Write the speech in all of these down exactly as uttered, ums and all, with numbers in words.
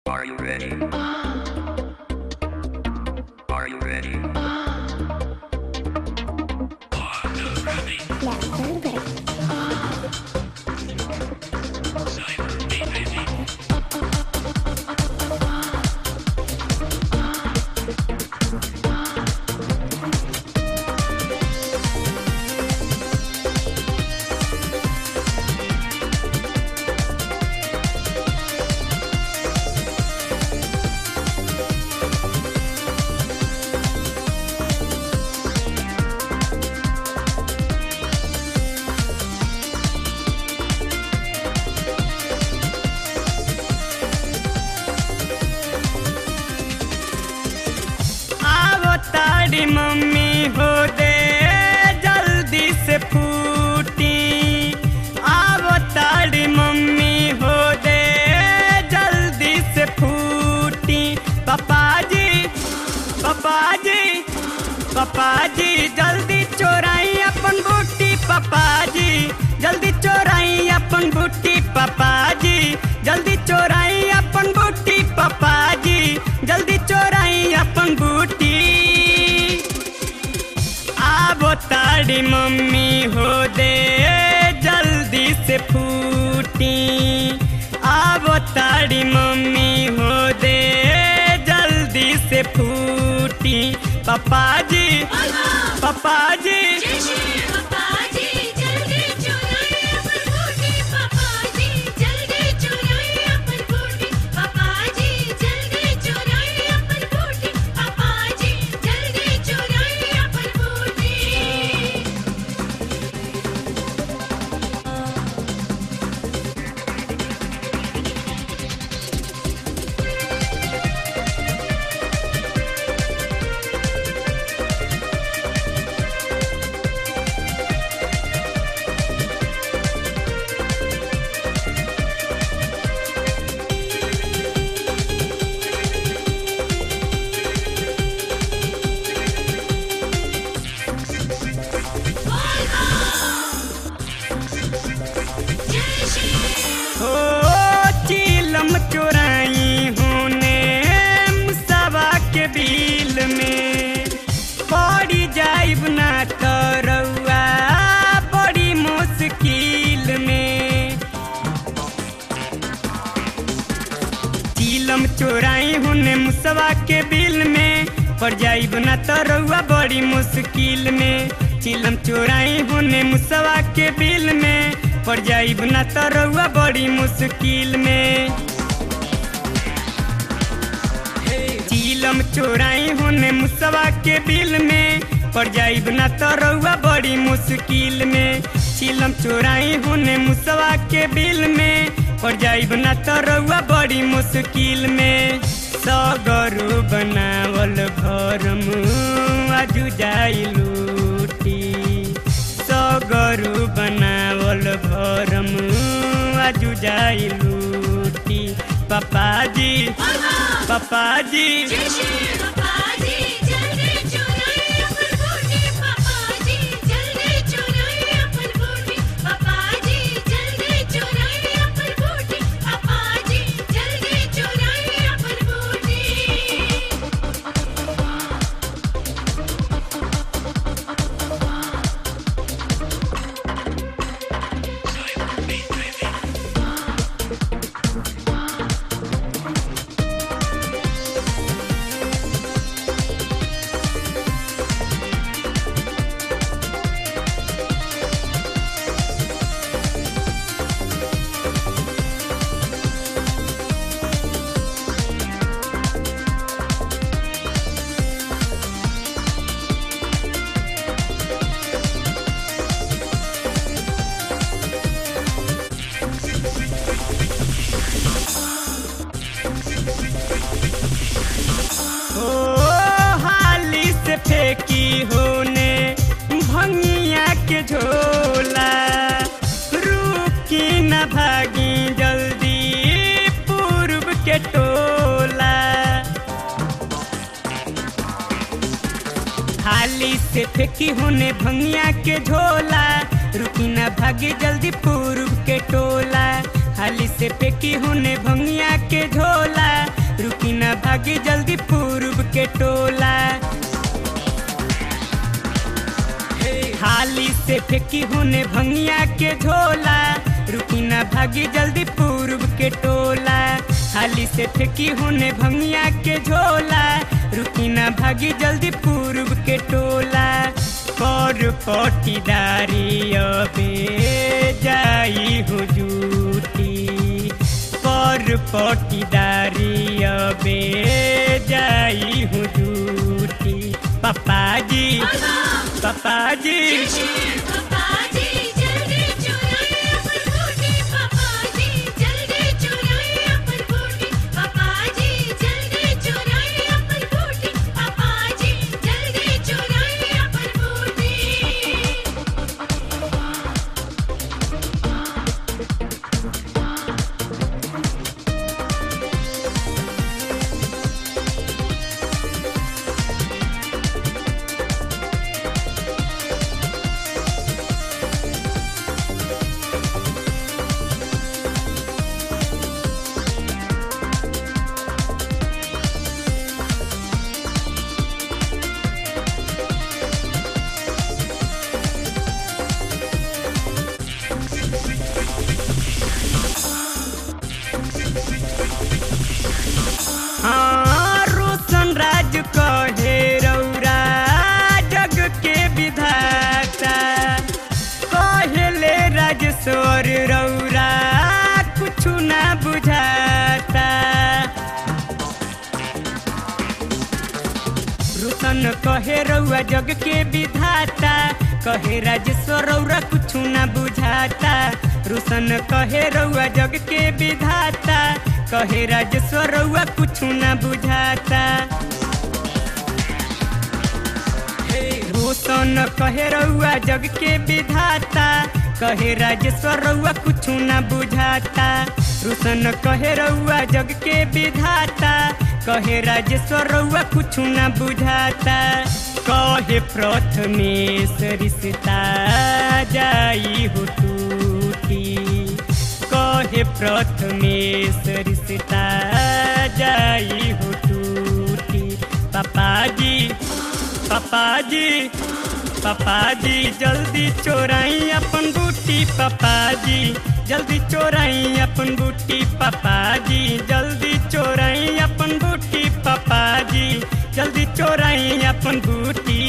Are you ready? Are you ready? ताड़ी mummy हो दे जल्दी से फूटी। आवो ताड़ी मम्मी हो दे जल्दी से फूटी। पापा जी पापा जी पापा जी जल्दी चोराई अपन बूटी। पापा जी जल्दी चोराई अपन बूटी। पापा जी जल्दी चोराई अपन बूटी। पापा जी जल्दी चोराई अपन बूटी। आवो ताड़ी मम्मी हो दे जल्दी से फूटी। आवो ताड़ी मम्मी हो दे जल्दी से फूटी। पापा जी पापा जी चोराई होने मुसवा के बिल में पड़ी जाइब ना तो रउआ बड़ी मुश्किल में। चीलम चोराई होने मुसवा के बिल में पड़ जाइब ना तो रउआ बड़ी मुश्किल में। चीलम चोराई होने मुसवा के बिल में पड़ जाइब ना तो रउआ बड़ी मुश्किल में। चीलम चोराई होने मुसवा के बिल में पड़ जाइब ना तो रउआ बड़ी मुश्किल में। चीलम चोराई होने मुसवा के बिल में पड़ जाइब ना तो रउआ बड़ी मुश्किल में। सगरू बनावल घर आजू जाई लूटी। सगरू बनावल घर आजू जाई लूटी। पापा जी पापा जी फेंकी होने भंगिया के झोला। रुकी न भागी जल्दी पूर्व के टोला। हाली से फेंकी होने भंगिया के झोला। रुकी न भागी जल्दी पूर्व के टोला। हाली से फेंकी होने भंगिया के झोला। भागी जल्दी पूर्व के टोला। हाली से फेंकी होने भंगिया के झोला, रुकी ना भागी जल्दी पूर्व के टोला। हाली से फेंकी होने भंगिया के झोला, रुकी ना भागी जल्दी पूर्व के टोला। कर पटीदारी अबे जाई हो जूटी, कर पटीदारी अबे जाई हो जूटी। पापा जी पापा जी हाँ, रोशन राज कहे रौरा जग के विधाता, कहले राजेश्वर रौरा कुछ ना बुझाता। रोशन कहे रौरा जग के विधाता, कहे राजेश्वर रौरा कुछ ना बुझाता। रोशन कहे रौरा जग के विधाता, कहे राजेश्वर रउआ कुछ ना बुझाता। रोशन कहे रउआ जग के विधाता, कहे राजेश्वर रउआ कुछ ना बुझाता। रोशन कहे रउआ जग के विधाता, कहे राजेश्वर रउआ कुछ ना बुझाता। कहे प्रथमेश रिश्ता जाई हो टूटी, कहे प्रथमेश रिश्ता जाई हो टूटी। पापा जी पापा जी पापा जी जल्दी चोराई अपन बूटी। पापा जी जल्दी चोराई अपन बूटी। पापा जी जल्दी चोराई अपन बूटी। पापा जी जल्दी चोराई अपन बूटी।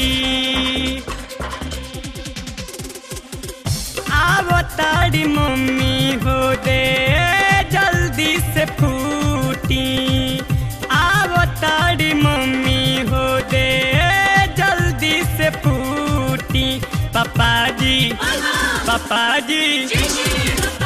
आवताड़ी मम्मी हो दे जल्दी से फूटी, आवताड़ी मम्मी हो दे जल्दी से फूटी। पापा जी पापा जी